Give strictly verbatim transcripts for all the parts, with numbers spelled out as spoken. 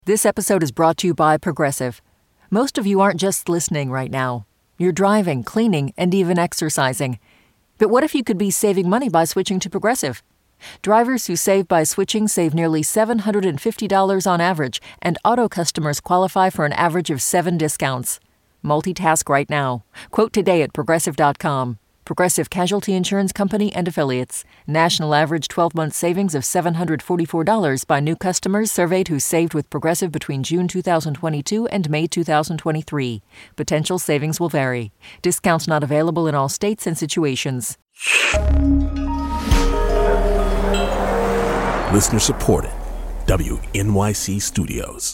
This episode is brought to you by Progressive. Most of you aren't just listening right now. You're driving, cleaning, and even exercising. But what if you could be saving money by switching to Progressive? Drivers who save by switching save nearly seven hundred fifty dollars on average, and auto customers qualify for an average of seven discounts. Multitask right now. Quote today at Progressive dot com. Progressive Casualty Insurance Company and Affiliates. National average twelve-month savings of seven hundred forty-four dollars by new customers surveyed who saved with Progressive between June two thousand twenty-two and May two thousand twenty-three. Potential savings will vary. Discounts not available in all states and situations. Listener supported. W N Y C Studios.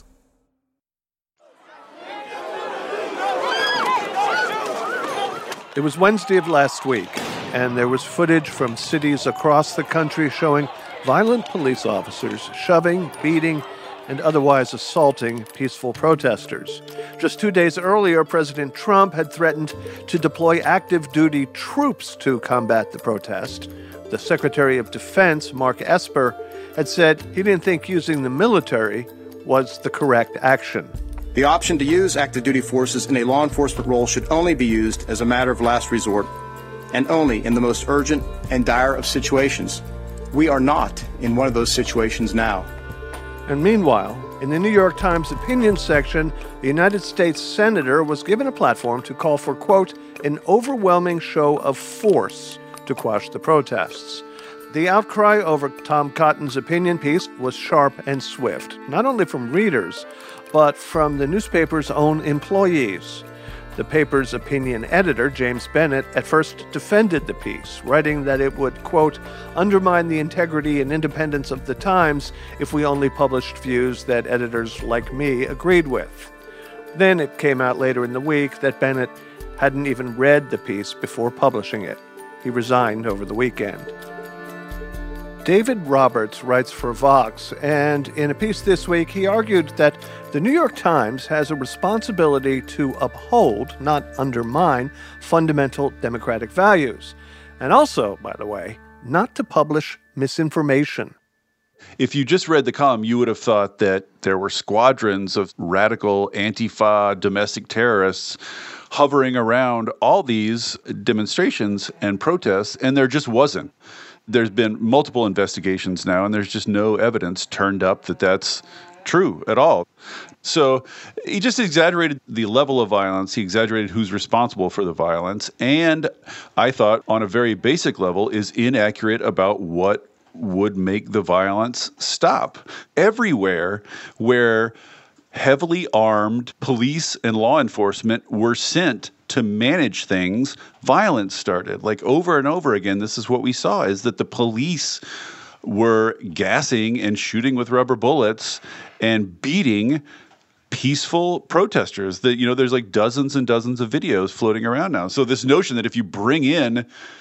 It was Wednesday of last week, and there was footage from cities across the country showing violent police officers shoving, beating, and otherwise assaulting peaceful protesters. Just two days earlier, President Trump had threatened to deploy active duty troops to combat the protest. The Secretary of Defense, Mark Esper, had said he didn't think using the military was the correct action. The option to use active duty forces in a law enforcement role should only be used as a matter of last resort and only in the most urgent and dire of situations. We are not in one of those situations now. And meanwhile, in the New York Times opinion section, the United States Senator was given a platform to call for, quote, an overwhelming show of force to quash the protests. The outcry over Tom Cotton's opinion piece was sharp and swift, not only from readers, but from the newspaper's own employees. The paper's opinion editor, James Bennett, at first defended the piece, writing that it would, quote, undermine the integrity and independence of the Times if we only published views that editors like me agreed with. Then it came out later in the week that Bennett hadn't even read the piece before publishing it. He resigned over the weekend. David Roberts writes for Vox, and in a piece this week, he argued that the New York Times has a responsibility to uphold, not undermine, fundamental democratic values. And also, by the way, not to publish misinformation. If you just read the column, you would have thought that there were squadrons of radical Antifa domestic terrorists hovering around all these demonstrations and protests, and there just wasn't. There's been multiple investigations now, and there's just no evidence turned up that that's true at all. So he just exaggerated the level of violence. He exaggerated who's responsible for the violence. And I thought, on a very basic level, is inaccurate about what would make the violence stop. Everywhere where heavily armed police and law enforcement were sent to manage things, violence started. Like over and over again, this is what we saw, is that the police were gassing and shooting with rubber bullets and beating peaceful protesters. That, you know, there's like dozens and dozens of videos floating around now. So this notion that if you bring in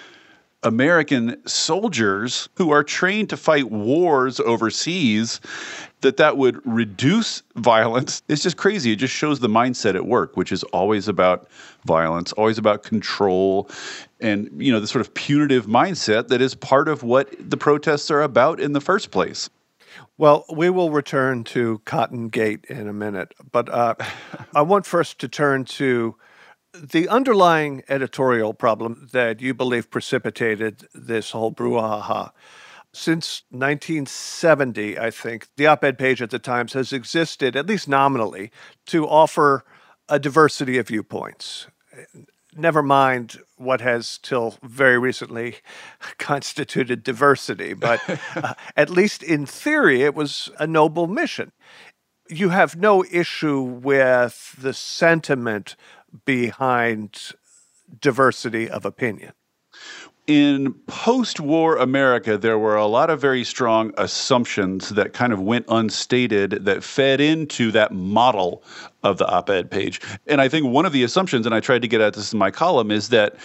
American soldiers who are trained to fight wars overseas, that that would reduce violence, it's just crazy. It just shows the mindset at work, which is always about violence, always about control, and, you know, the sort of punitive mindset that is part of what the protests are about in the first place. Well, we will return to Cotton Gate in a minute, but uh, I want first to turn to the underlying editorial problem that you believe precipitated this whole brouhaha. Since nineteen seventy, I think, the op-ed page at the Times has existed, at least nominally, to offer a diversity of viewpoints. Never mind what has till very recently constituted diversity, but uh, at least in theory, it was a noble mission. You have no issue with the sentiment behind diversity of opinion. In post-war America, there were a lot of very strong assumptions that kind of went unstated that fed into that model of the op-ed page. And I think one of the assumptions, and I tried to get at this in my column, is that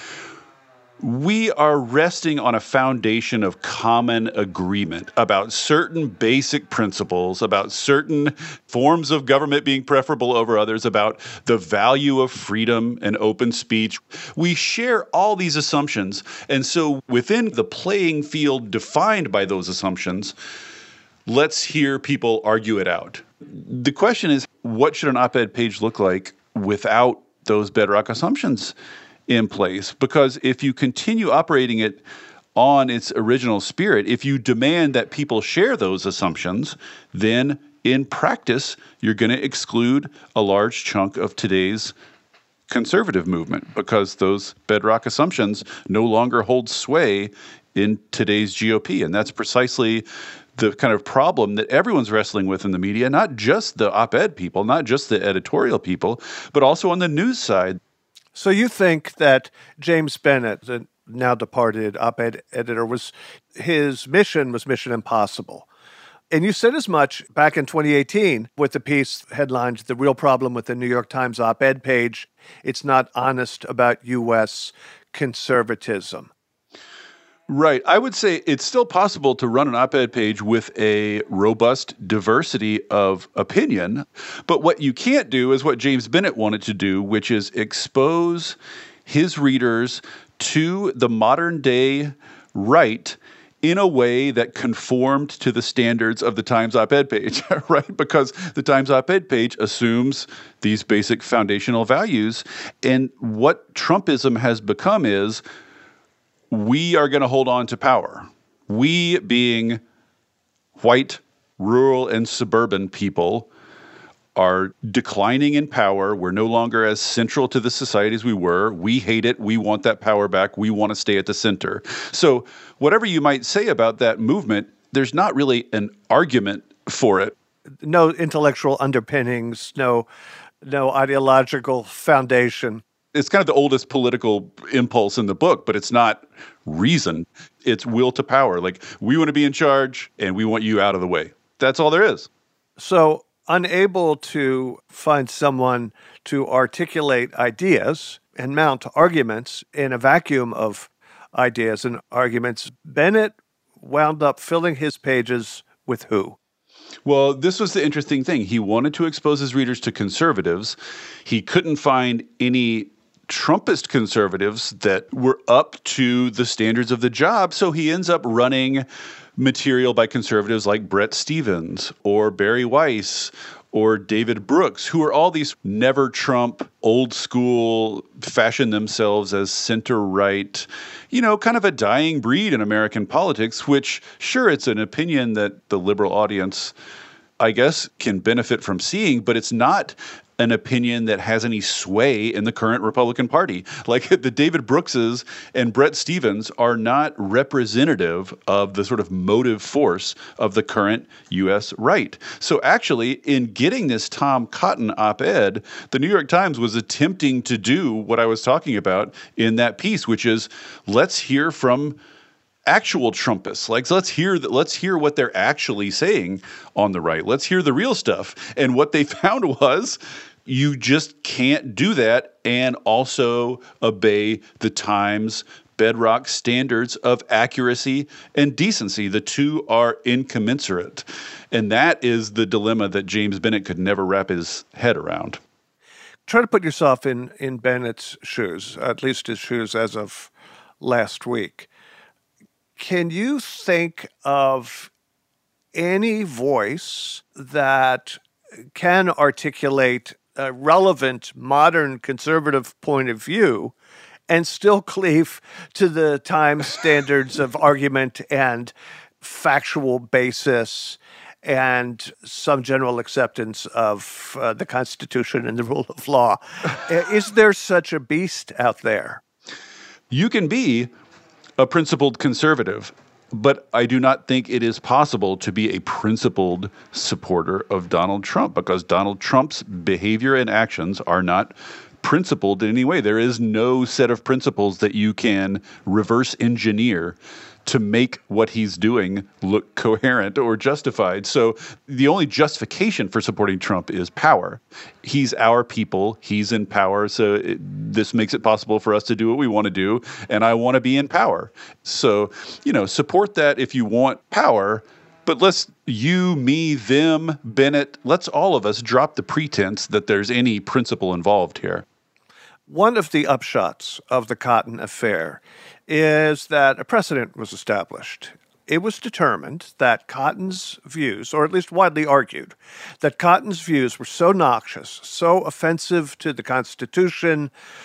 we are resting on a foundation of common agreement about certain basic principles, about certain forms of government being preferable over others, about the value of freedom and open speech. We share all these assumptions. And so within the playing field defined by those assumptions, let's hear people argue it out. The question is, what should an op-ed page look like without those bedrock assumptions in place? Because if you continue operating it on its original spirit, if you demand that people share those assumptions, then in practice, you're going to exclude a large chunk of today's conservative movement because those bedrock assumptions no longer hold sway in today's G O P. And that's precisely the kind of problem that everyone's wrestling with in the media, not just the op-ed people, not just the editorial people, but also on the news side. So you think that James Bennet, the now departed op-ed editor, was his mission was Mission Impossible. And you said as much back in twenty eighteen with the piece headlined, "The Real Problem with the New York Times Op-Ed Page, It's Not Honest About U S Conservatism." Right. I would say it's still possible to run an op-ed page with a robust diversity of opinion. But what you can't do is what James Bennet wanted to do, which is expose his readers to the modern day right in a way that conformed to the standards of the Times op-ed page, right? Because the Times op-ed page assumes these basic foundational values. And what Trumpism has become is, we are going to hold on to power. We, being white, rural, and suburban people, are declining in power. We're no longer as central to the society as we were. We hate it. We want that power back. We want to stay at the center. So whatever you might say about that movement, there's not really an argument for it. No intellectual underpinnings, no, no ideological foundation. It's kind of the oldest political impulse in the book, but it's not reason. It's will to power. Like, we want to be in charge and we want you out of the way. That's all there is. So unable to find someone to articulate ideas and mount arguments in a vacuum of ideas and arguments, Bennet wound up filling his pages with who? Well, this was the interesting thing. He wanted to expose his readers to conservatives. He couldn't find any Trumpist conservatives that were up to the standards of the job, so he ends up running material by conservatives like Bret Stephens or Barry Weiss or David Brooks, who are all these never Trump, old school, fashion themselves as center-right, you know, kind of a dying breed in American politics, which, sure, it's an opinion that the liberal audience, I guess, can benefit from seeing, but it's not an opinion that has any sway in the current Republican Party. Like, the David Brookses and Bret Stephens are not representative of the sort of motive force of the current U S right. So actually, in getting this Tom Cotton op-ed, the New York Times was attempting to do what I was talking about in that piece, which is, let's hear from actual Trumpists. Like, let's hear that. Let's hear what they're actually saying on the right. Let's hear the real stuff. And what they found was, you just can't do that and also obey the Times bedrock standards of accuracy and decency. The two are incommensurate. And that is the dilemma that James Bennet could never wrap his head around. Try to put yourself in, in Bennett's shoes, at least his shoes as of last week. Can you think of any voice that can articulate a relevant, modern, conservative point of view and still cleave to the Times standards of argument and factual basis and some general acceptance of uh, the Constitution and the rule of law? Is there such a beast out there? You can be a principled conservative, but I do not think it is possible to be a principled supporter of Donald Trump, because Donald Trump's behavior and actions are not principled in any way. There is no set of principles that you can reverse engineer to make what he's doing look coherent or justified. So the only justification for supporting Trump is power. He's our people. He's in power. So it, this makes it possible for us to do what we want to do. And I want to be in power. So, you know, support that if you want power. But let's, you, me, them, Bennet, let's all of us drop the pretense that there's any principle involved here. One of the upshots of the Cotton affair is that a precedent was established it was determined that Cotton's views, or at least widely argued, that Cotton's views were so noxious, so offensive to the Constitution,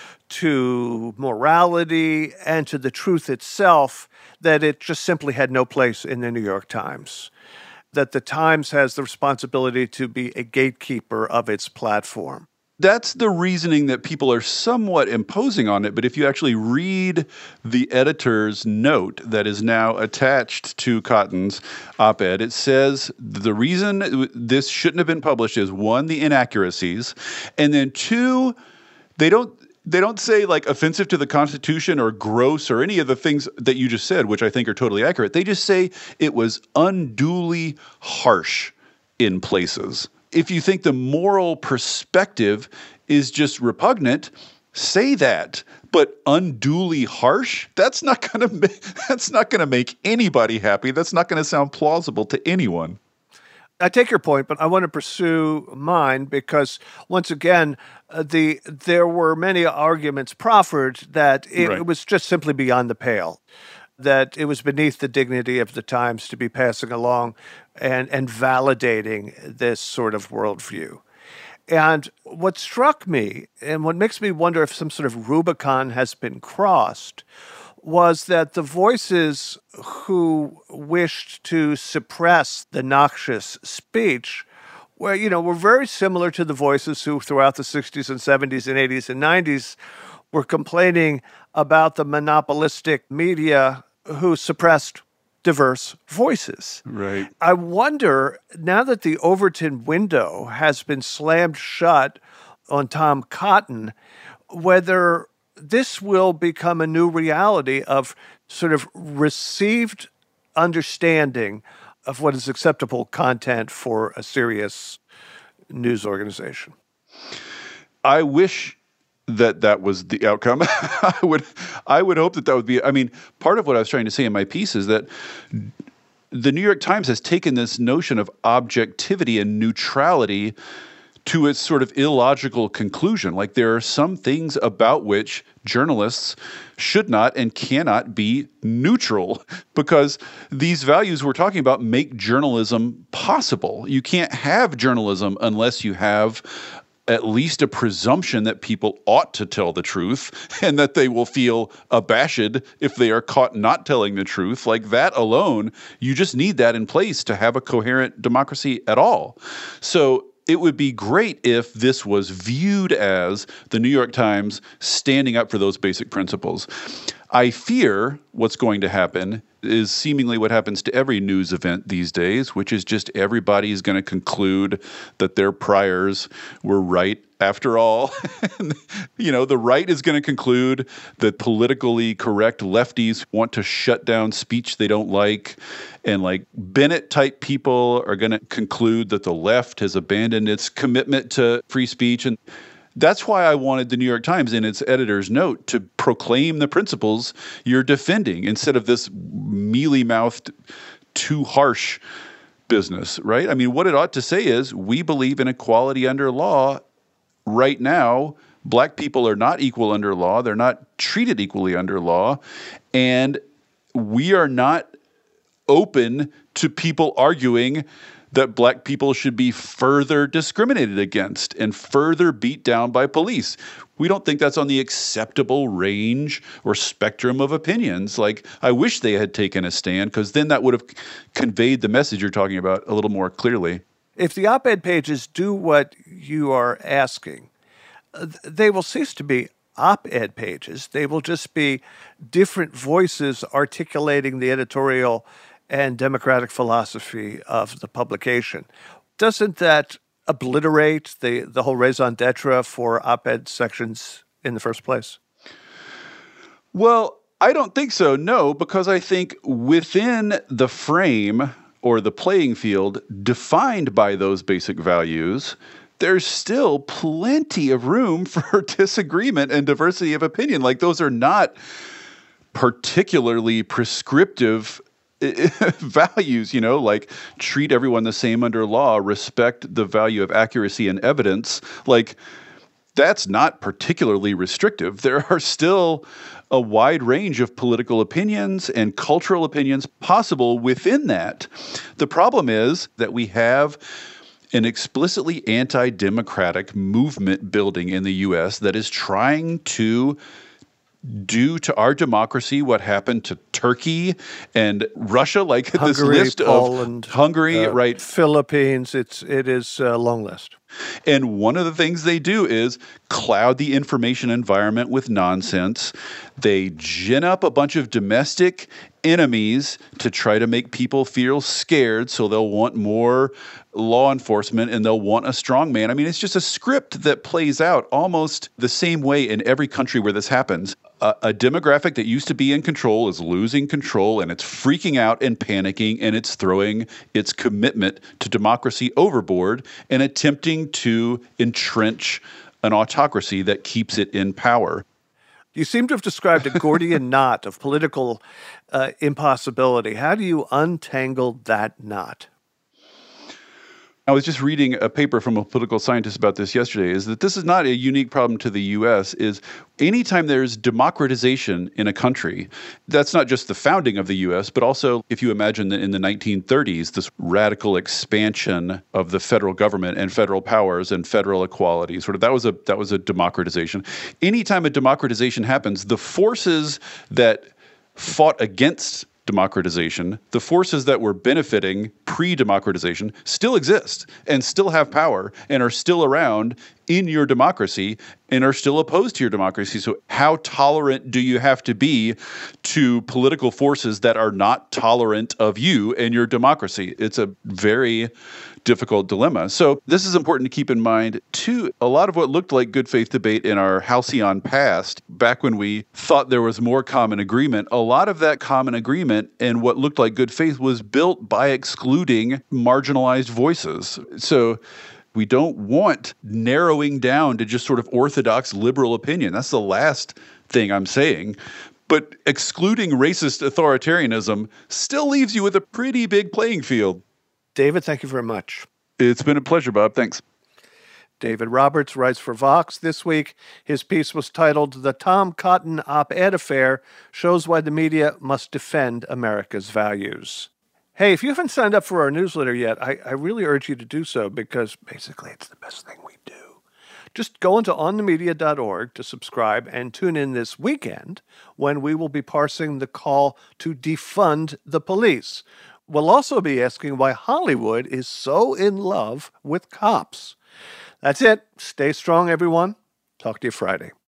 to morality, and to the truth itself, that it just simply had no place in the New York Times. That the Times has the responsibility to be a gatekeeper of its platform. That's the reasoning that people are somewhat imposing on it. But if you actually read the editor's note that is now attached to Cotton's op-ed, it says the reason this shouldn't have been published is, one, the inaccuracies, and then two, they don't they don't say like offensive to the Constitution or gross or any of the things that you just said, which I think are totally accurate. They just say it was unduly harsh in places. If you think the moral perspective is just repugnant, say that. But unduly harsh, that's not going to that's not going to make anybody happy. That's not going to sound plausible to anyone. I take your point, but I want to pursue mine because, once again, uh, the there were many arguments proffered that it, Right. it was just simply beyond the pale, that it was beneath the dignity of the Times to be passing along and, and validating this sort of worldview. And what struck me, and what makes me wonder if some sort of Rubicon has been crossed, was that the voices who wished to suppress the noxious speech were, you know, were very similar to the voices who throughout the sixties and seventies and eighties and nineties were complaining about the monopolistic media who suppressed diverse voices. Right. I wonder, now that the Overton window has been slammed shut on Tom Cotton, whether this will become a new reality of sort of received understanding of what is acceptable content for a serious news organization. I wish that that was the outcome. I would I would hope that that would be, I mean, part of what I was trying to say in my piece is that the New York Times has taken this notion of objectivity and neutrality to its sort of illogical conclusion. Like, there are some things about which journalists should not and cannot be neutral, because these values we're talking about make journalism possible. You can't have journalism unless you have at least a presumption that people ought to tell the truth and that they will feel abashed if they are caught not telling the truth. Like, that alone, you just need that in place to have a coherent democracy at all. So it would be great if this was viewed as the New York Times standing up for those basic principles. I fear what's going to happen is seemingly what happens to every news event these days, which is just everybody is going to conclude that their priors were right after all. You know, the right is going to conclude that politically correct lefties want to shut down speech they don't like. And like Bennett-type people are going to conclude that the left has abandoned its commitment to free speech. And that's why I wanted the New York Times in its editor's note to proclaim the principles you're defending instead of this mealy-mouthed, too harsh business, right? I mean, what it ought to say is, we believe in equality under law. Right now, black people are not equal under law. They're not treated equally under law. And we are not open to people arguing that black people should be further discriminated against and further beat down by police. We don't think that's on the acceptable range or spectrum of opinions. Like, I wish they had taken a stand, because then that would have conveyed the message you're talking about a little more clearly. If the op-ed pages do what you are asking, they will cease to be op-ed pages. They will just be different voices articulating the editorial and democratic philosophy of the publication. Doesn't that obliterate the, the whole raison d'etre for op-ed sections in the first place? Well, I don't think so, no, because I think within the frame or the playing field defined by those basic values, there's still plenty of room for disagreement and diversity of opinion. Like, those are not particularly prescriptive values, you know, like treat everyone the same under law, respect the value of accuracy and evidence. Like, that's not particularly restrictive. There are still a wide range of political opinions and cultural opinions possible within that. The problem is that we have an explicitly anti-democratic movement building in the U S that is trying to do to our democracy what happened to Turkey and Russia, like Hungary, this list Poland, of Hungary, uh, right? Philippines. It's it is a long list. And one of the things they do is cloud the information environment with nonsense. They gin up a bunch of domestic enemies to try to make people feel scared, so they'll want more law enforcement and they'll want a strong man. I mean, it's just a script that plays out almost the same way in every country where this happens. A, a demographic that used to be in control is losing control, and it's freaking out and panicking, and it's throwing its commitment to democracy overboard and attempting to entrench an autocracy that keeps it in power. You seem to have described a Gordian knot of political uh, impossibility. How do you untangle that knot? I was just reading a paper from a political scientist about this yesterday, is that this is not a unique problem to the U S, is anytime there's democratization in a country, that's not just the founding of the U S, but also if you imagine that in the nineteen thirties, this radical expansion of the federal government and federal powers and federal equality, sort of that was a that was a democratization. Anytime a democratization happens, the forces that fought against democratization, the forces that were benefiting pre-democratization still exist and still have power and are still around in your democracy and are still opposed to your democracy. So how tolerant do you have to be to political forces that are not tolerant of you and your democracy? It's a very difficult dilemma. So this is important to keep in mind, too. A lot of what looked like good faith debate in our halcyon past, back when we thought there was more common agreement, a lot of that common agreement and what looked like good faith was built by excluding marginalized voices. So we don't want narrowing down to just sort of orthodox liberal opinion. That's the last thing I'm saying. But excluding racist authoritarianism still leaves you with a pretty big playing field. David, thank you very much. It's been a pleasure, Bob. Thanks. David Roberts writes for Vox this week. His piece was titled, "The Tom Cotton Op-Ed Affair Shows Why the Media Must Defend America's Values." Hey, if you haven't signed up for our newsletter yet, I, I really urge you to do so because basically it's the best thing we do. Just go into on the media dot org to subscribe and tune in this weekend when we will be parsing the call to defund the police. We'll also be asking why Hollywood is so in love with cops. That's it. Stay strong, everyone. Talk to you Friday.